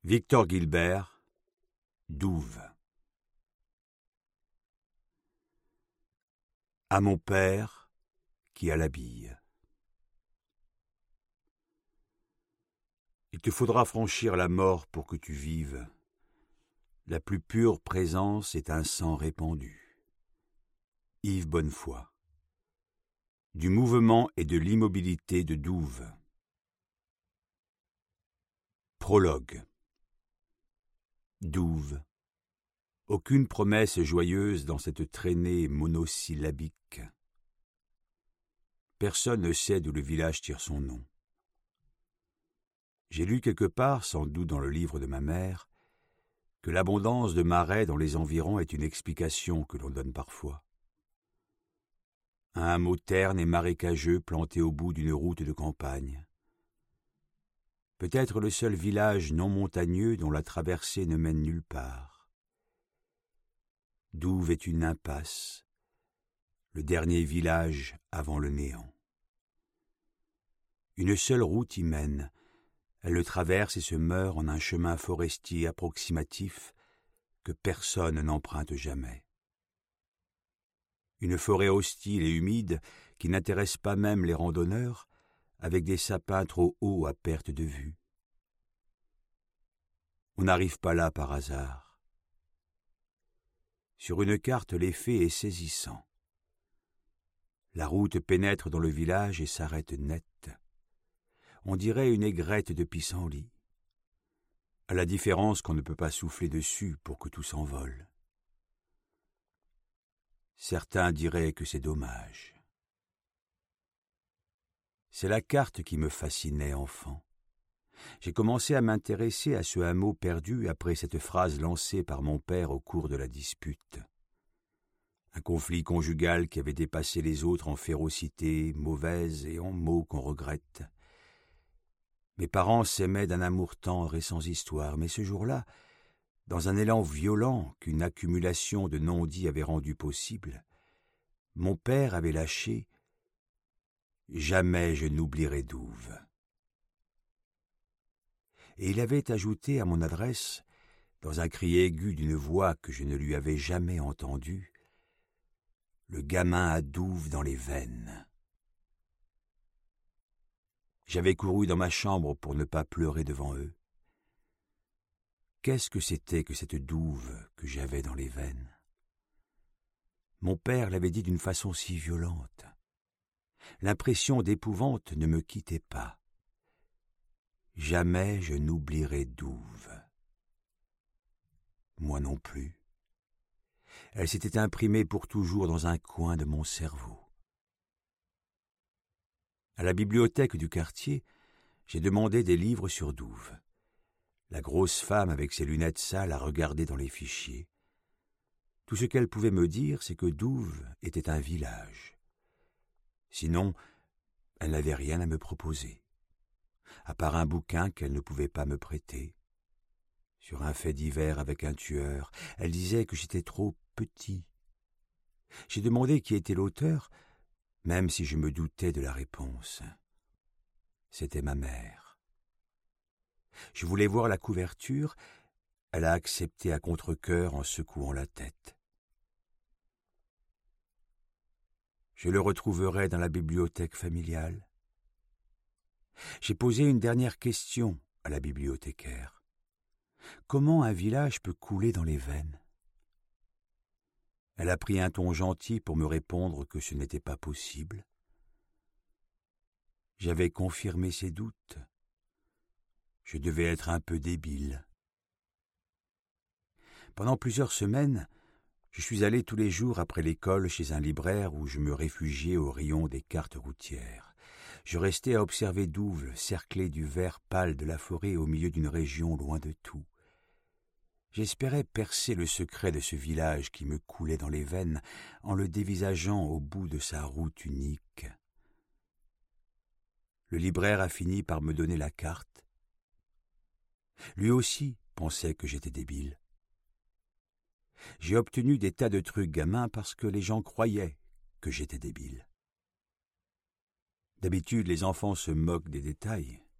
Victor Gilbert, Douve. À mon père qui a la bille. Il te faudra franchir la mort pour que tu vives. La plus pure présence est un sang répandu. Yves Bonnefoy. Du mouvement et de l'immobilité de Douve. Prologue. Douve. Aucune promesse joyeuse dans cette traînée monosyllabique. Personne ne sait d'où le village tire son nom. J'ai lu quelque part, sans doute dans le livre de ma mère, que l'abondance de marais dans les environs est une explication que l'on donne parfois. Un hameau terne et marécageux planté au bout d'une route de campagne. Peut-être le seul village non montagneux dont la traversée ne mène nulle part. Douve est une impasse, le dernier village avant le néant. Une seule route y mène, elle le traverse et se meurt en un chemin forestier approximatif que personne n'emprunte jamais. Une forêt hostile et humide qui n'intéresse pas même les randonneurs, avec des sapins trop hauts à perte de vue. On n'arrive pas là par hasard. Sur une carte, l'effet est saisissant. La route pénètre dans le village et s'arrête net. On dirait une aigrette de pissenlit, à la différence qu'on ne peut pas souffler dessus pour que tout s'envole. Certains diraient que c'est dommage. C'est la carte qui me fascinait enfant. J'ai commencé à m'intéresser à ce hameau perdu après cette phrase lancée par mon père au cours de la dispute. Un conflit conjugal qui avait dépassé les autres en férocité mauvaise et en mots qu'on regrette. Mes parents s'aimaient d'un amour tendre et sans histoire, mais ce jour-là, dans un élan violent qu'une accumulation de non-dits avait rendu possible, mon père avait lâché « Jamais je n'oublierai Douve ». Et il avait ajouté à mon adresse, dans un cri aigu d'une voix que je ne lui avais jamais entendue, « Le gamin a Douve dans les veines ». J'avais couru dans ma chambre pour ne pas pleurer devant eux. Qu'est-ce que c'était que cette Douve que j'avais dans les veines? Mon père l'avait dit d'une façon si violente. L'impression d'épouvante ne me quittait pas. Jamais je n'oublierai Douve. Moi non plus. Elle s'était imprimée pour toujours dans un coin de mon cerveau. À la bibliothèque du quartier, j'ai demandé des livres sur Douve. La grosse femme avec ses lunettes sales a regardé dans les fichiers. Tout ce qu'elle pouvait me dire, c'est que Douve était un village. Sinon, elle n'avait rien à me proposer, à part un bouquin qu'elle ne pouvait pas me prêter. Sur un fait divers avec un tueur, elle disait que j'étais trop petit. J'ai demandé qui était l'auteur, même si je me doutais de la réponse. C'était ma mère. Je voulais voir la couverture, elle a accepté à contre-cœur en secouant la tête. Je le retrouverai dans la bibliothèque familiale. J'ai posé une dernière question à la bibliothécaire. Comment un village peut couler dans les veines? Elle a pris un ton gentil pour me répondre que ce n'était pas possible. J'avais confirmé ses doutes. Je devais être un peu débile. Pendant plusieurs semaines, je suis allé tous les jours après l'école chez un libraire où je me réfugiais au rayon des cartes routières. Je restais à observer Douve, cerclé du vert pâle de la forêt au milieu d'une région loin de tout. J'espérais percer le secret de ce village qui me coulait dans les veines en le dévisageant au bout de sa route unique. Le libraire a fini par me donner la carte. Lui aussi pensait que j'étais débile. J'ai obtenu des tas de trucs gamins parce que les gens croyaient que j'étais débile. D'habitude, les enfants se moquent des détails.